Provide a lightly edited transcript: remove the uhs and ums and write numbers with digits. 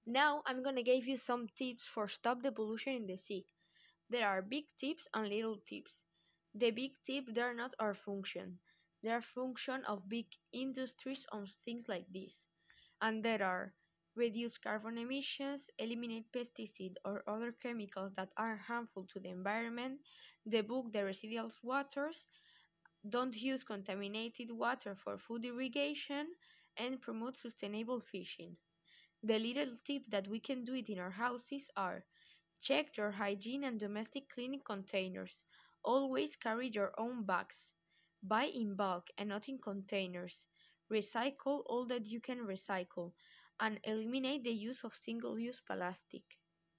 Now I'm gonna give you some tips for stop the pollution in the sea. There are big tips and little tips. The big tip they're not our function. They are function of big industries on things like this. And there are reduce carbon emissions, eliminate pesticides or other chemicals that are harmful to the environment, debug the residual waters, don't use contaminated water for food irrigation, and promote sustainable fishing. The little tip that we can do it in our houses are check your hygiene and domestic cleaning containers. Always carry your own bags. Buy in bulk and not in containers. Recycle all that you can recycle and eliminate the use of single use plastic.